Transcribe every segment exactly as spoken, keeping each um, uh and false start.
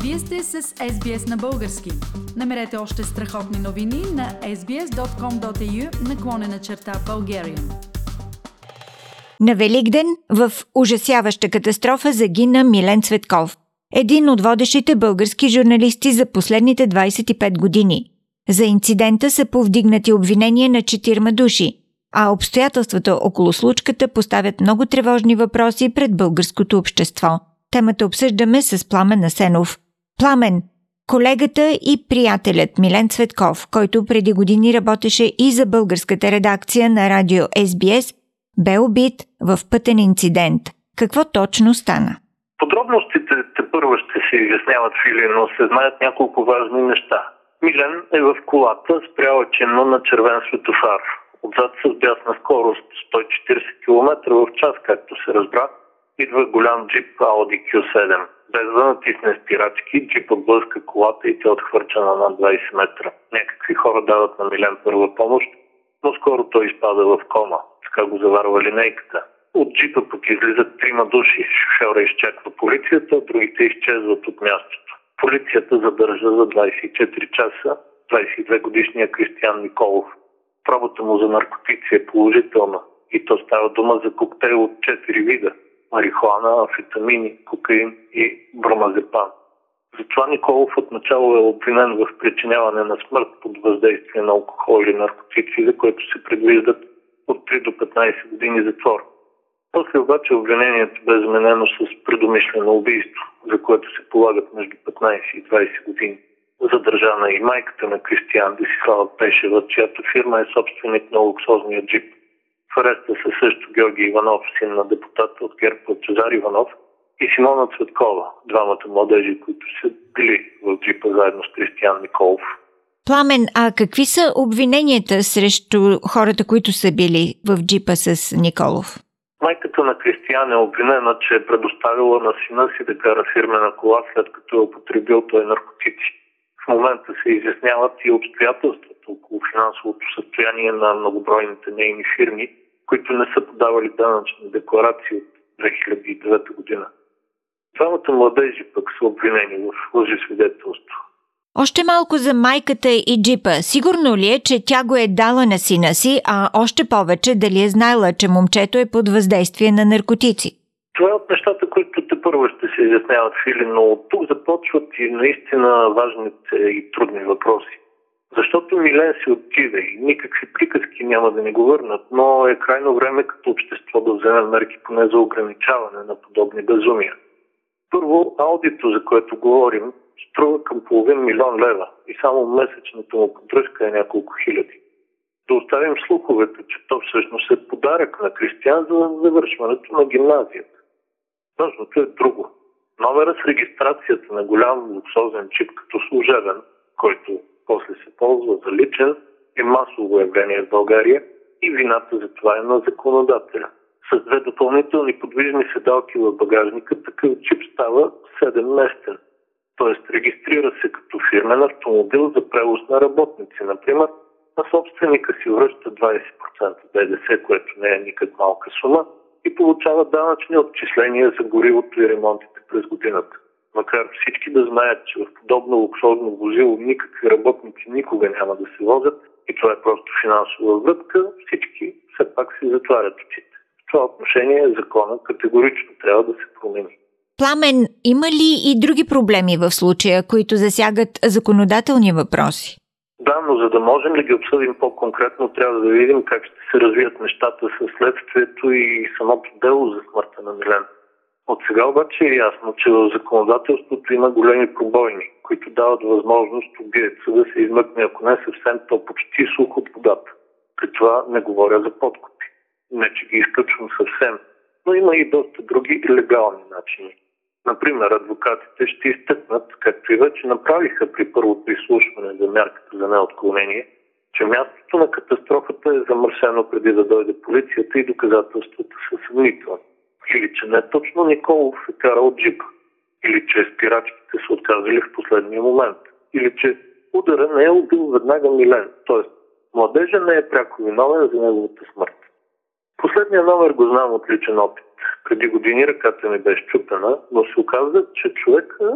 Вие сте с Ес Би Ес на български. Намерете още страхотни новини на ес би ес точка ком точка ей ю наклонена черта Bulgarian. На Великден в ужасяваща катастрофа загина Милен Цветков, един от водещите български журналисти за последните двадесет и пет години. За инцидента са повдигнати обвинения на четирима души, а обстоятелствата около случката поставят много тревожни въпроси пред българското общество. Темата обсъждаме с Пламен Асенов. Пламен, колегата и приятелят Милен Цветков, който преди години работеше и за българската редакция на радио Ес Би Ес, бе убит в пътен инцидент. Какво точно стана? Подробностите тепърва ще се изясняват, Фили, но се знаят няколко важни неща. Милен е в колата, спряла чинно на червен светофар. Отзад с бясна скорост сто и четиридесет километра в час, както се разбра, идва голям джип Audi Кю седем. Без да натисне спирачки, джипът блъска колата и тя отхвърча на над двадесет метра. Някакви хора дават на Милен първа помощ, но скоро той изпада в кома. Така го заварва линейката. От джипа пък излизат трима души. Шофьора изчаква полицията, другите изчезват от мястото. Полицията задържа за двадесет и четири часа двадесет и две годишния Кристиян Николов. Пробата му за наркотици е положителна и то става дума за коктейл от четири вида – марихуана, амфетамини, кокаин и бромазепам. Затова Николов отначало е обвинен в причиняване на смърт под въздействие на алкохол или наркотици, за което се предвиждат от три до петнадесет години затвор. После обаче обвинението бе заменено с предумишлено убийство, за което се полагат между петнадесет и двадесет години. Задържана и майката на Кристиян, Десислава Пешева, чиято фирма е собственик на луксозния джип. В ареста са също Георги Иванов, син на депутата от ГЕРБ Лъчезар Иванов, и Симона Цветкова, двамата младежи, които са били в джипа заедно с Кристиян Николов. Пламен, а какви са обвиненията срещу хората, които са били в джипа с Николов? Майката на Кристиян е обвинена, че е предоставила на сина си да кара фирмена кола, след като е употребил той наркотици. В момента се изясняват и обстоятелствата около финансовото състояние на многобройните нейни фирми, които не са подавали данъчни декларации от две хиляди и девета година. Двамата младежи пък са обвинени в лъжесвидетелство. Още малко за майката и джипа. Сигурно ли е, че тя го е дала на сина си, а още повече дали е знаела, че момчето е под въздействие на наркотици? Това е от нещата, които тепърва ще се изясняват, Фили, но от тук започват и наистина важните и трудни въпроси. Защото Милен си отиде и никакви приказки няма да ни го върнат, но е крайно време като общество да вземем мерки поне за ограничаване на подобни безумия. Първо, аудито, за което говорим, струва към половин милион лева и само месечната му поддръжка е няколко хиляди. Да оставим слуховете, че то всъщност е подарък на Кристиян за завършването на гимназията. Важното е друго. Номера с регистрацията на голям луксозен чип като служебен, който после се ползва за личен, е масово явление в България и вината за това е на законодателя. С две допълнителни подвижни седалки в багажника такъв чип става седемместен. Тоест регистрира се като фирмен автомобил за превоз на работници, например, а собственика си връща двадесет процента Д Д С, което не е никак малка сума, и получава данъчни отчисления за горивото и ремонтите през годината. Макар всички да знаят, че в подобно луксозно возило никакви работници никога няма да се возят и това е просто финансова врътка, всички все пак си затварят очите. В това отношение закона категорично трябва да се промени. Пламен, има ли и други проблеми в случая, които засягат законодателни въпроси? Да, но за да можем да ги обсъдим по-конкретно, трябва да видим как ще се развият нещата със следствието и самото дело за смъртта на Милен. От сега обаче е ясно, че в законодателството има големи пробойни, които дават възможност убиеца да се измъкне, ако не съвсем, то почти сух от водата. При това не говоря за подкупи. Не, че ги изключвам съвсем, но има и доста други легални начини. Например, адвокатите ще изтъкнат, както и вече направиха при първото изслушване за мярката за неотклонение, че мястото на катастрофата е замърсено преди да дойде полицията и доказателствата са съмнителни. Или че не точно Николов е карал джип, или че спирачките са отказали в последния момент, или че удара не е убил веднага Милен, т.е. младежа не е пряко виновен за неговата смърт. Последния номер го знам от личен опит. Преди години ръката ми бе счупена, но се оказа, че човек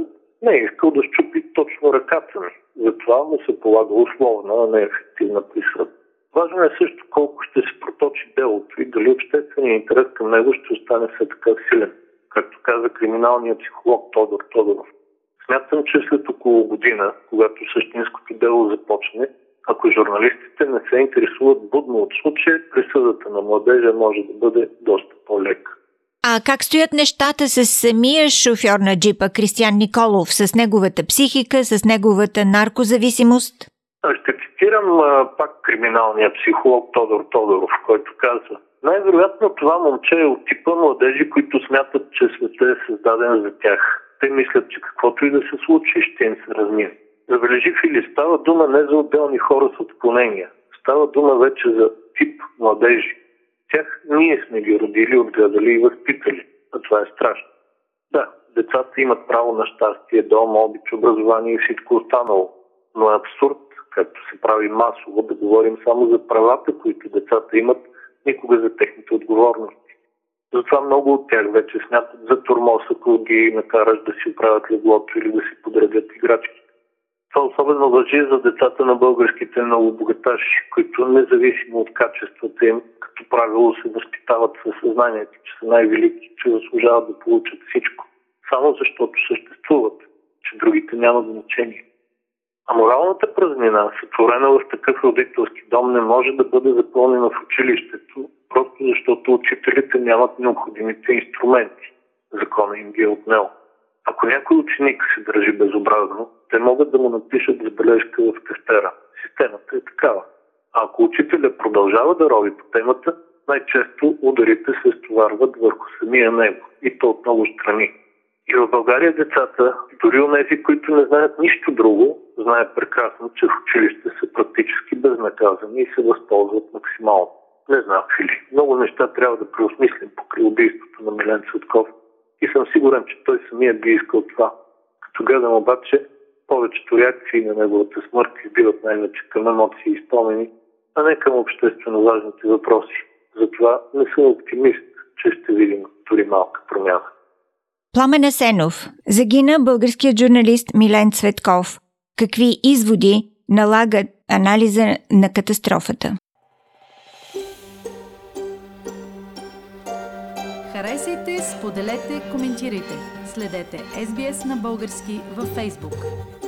Не е искал да щупи точно ръката ми. Затова му се полага условна, а не ефективна присъда. Важно е също колко ще се проточи делото и дали общественият интерес към него ще остане все така силен, както каза криминалният психолог Тодор Тодоров. Смятам, че след около година, когато същинското дело започне, ако журналистите не се интересуват будно от случая, присъдата на младежа може да бъде доста по-лека. А как стоят нещата с самия шофьор на джипа Кристиян Николов, с неговата психика, с неговата наркозависимост? Ще цитирам а, пак криминалния психолог Тодор Тодоров, който казва: най-вероятно това момче е от типа младежи, които смятат, че света е създаден за тях. Те мислят, че каквото и да се случи, ще им се размие. Забележи, Фили, става дума не за отделни хора с отклонения. Става дума вече за тип младежи. Тях ние сме ги родили, отгледали и възпитали. А това е страшно. Да, децата имат право на щастие, дом, обич, образование и всичко останало. Но е абсурд, както се прави масово, да говорим само за правата, които децата имат, никога за техните отговорности. Затова много от тях вече смятат за тормоз, ако ги накараш да си оправят леглото или да си подредят играчки. Това особено важи за децата на българските новобогаташи, които независимо от качествата им, като правило се възпитават със съзнанието, че са най-велики, че заслужават да получат всичко, само защото съществуват, че другите нямат значение. А моралната празнина, сътворена в такъв родителски дом, не може да бъде запълнена в училището, просто защото учителите нямат необходимите инструменти. Закона им ги е отнел. Ако някой ученик се държи безобразно, те могат да му напишат забележка в тефтера. Системата е такава. А ако учителя продължава да рови по темата, най-често ударите се стоварват върху самия него, и то от много страни. И в България децата, дори онези, които не знаят нищо друго, знаят прекрасно, че в училище са практически безнаказани и се възползват максимално. Не знам, Фили. Много неща трябва да преосмислим покрай убийството на Милен Цветков. И съм сигурен, че той самият би искал това. Като гледам обаче, повечето реакции на неговата смърт избиват най-вече към емоции и спомени, а не към обществено важните въпроси. Затова не съм оптимист, че ще видим дори малка промяна. Пламен Асенов. Загина българският журналист Милен Цветков. Какви изводи налагат анализа на катастрофата? Харесайте, споделете, коментирайте. Следете Ес Би Ес на български във Facebook.